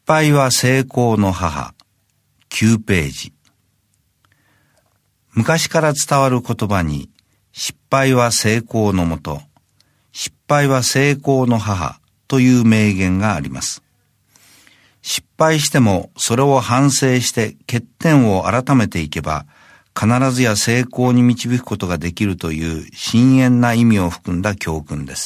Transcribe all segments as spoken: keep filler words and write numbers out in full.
敗は成功の母、きゅうページ。昔から伝わる言葉に、失敗は成功のもと、失敗は成功の母という名言があります。失敗してもそれを反省して欠点を改めていけば、必ずや成功に導くことができるという深遠な意味を含んだ教訓です。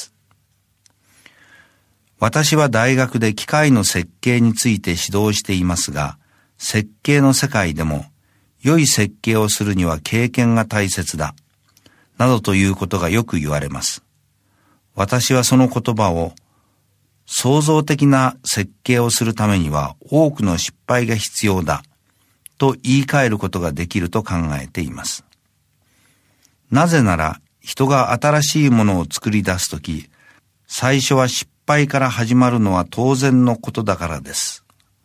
私は大学で機械の設計について指導していますが、設計の世界でも良い設計をするには経験が大切だ、などということがよく言われます。私はその言葉を、創造的な設計をするためには多くの失敗が必要だと言い換えることができると考えています。なぜなら人が新しいものを作り出すとき、最初は失敗から始まるのは当然のことだからです。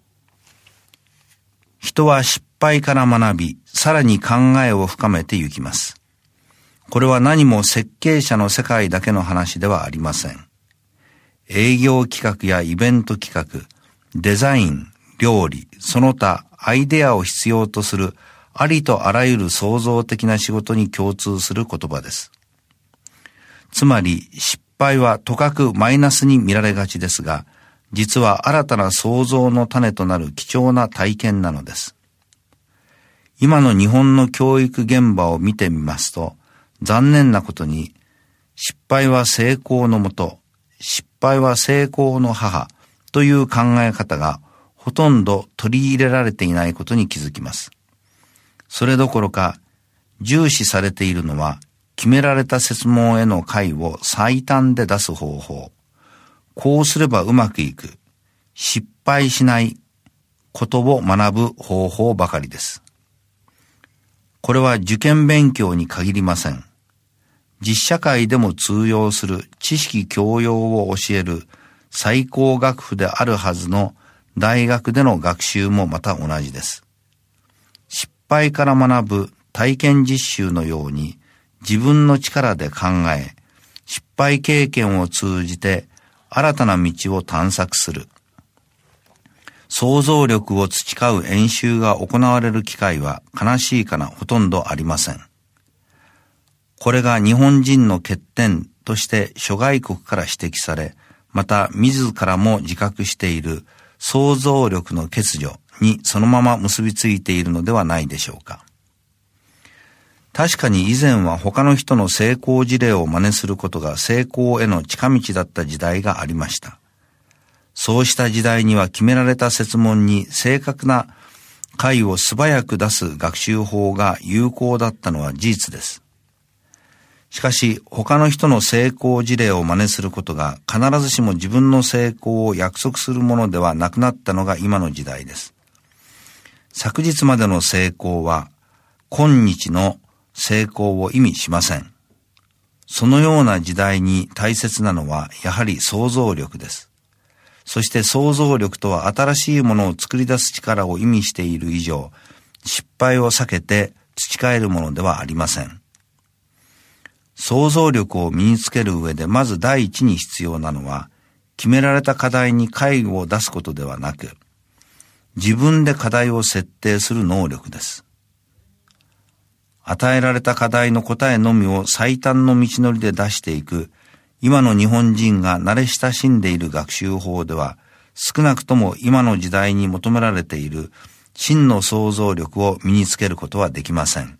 人は失敗から学び、さらに考えを深めていきます。これは何も設計者の世界だけの話ではありません。営業企画やイベント企画、デザイン、料理、その他アイデアを必要とするありとあらゆる創造的な仕事に共通する言葉です。つまり失敗はとかくマイナスに見られがちですが、実は新たな創造の種となる貴重な体験なのです。今の日本の教育現場を見てみますと、残念なことに失敗は成功のもと、失敗は成功の母という考え方がほとんど取り入れられていないことに気づきます。それどころか重視されているのは決められた設問への解を最短で出す方法、こうすればうまくいく、失敗しないことを学ぶ方法ばかりです。これは受験勉強に限りません。実社会でも通用する知識教養を教える最高学府であるはずの大学での学習もまた同じです。失敗から学ぶ体験実習のように自分の力で考え、失敗経験を通じて新たな道を探索する。想像力を培う演習が行われる機会は悲しいかなほとんどありません。これが日本人の欠点として諸外国から指摘され、また自らも自覚している想像力の欠如にそのまま結びついているのではないでしょうか。確かに以前は他の人の成功事例を真似することが成功への近道だった時代がありました。そうした時代には決められた設問に正確な解を素早く出す学習法が有効だったのは事実です。しかし他の人の成功事例を真似することが必ずしも自分の成功を約束するものではなくなったのが今の時代です。昨日までの成功は今日の成功を意味しません。そのような時代に大切なのはやはり想像力です。そして想像力とは新しいものを作り出す力を意味している以上、失敗を避けて培えるものではありません。想像力を身につける上でまず第一に必要なのは、決められた課題に解を出すことではなく、自分で課題を設定する能力です。与えられた課題の答えのみを最短の道のりで出していく、今の日本人が慣れ親しんでいる学習法では、少なくとも今の時代に求められている真の想像力を身につけることはできません。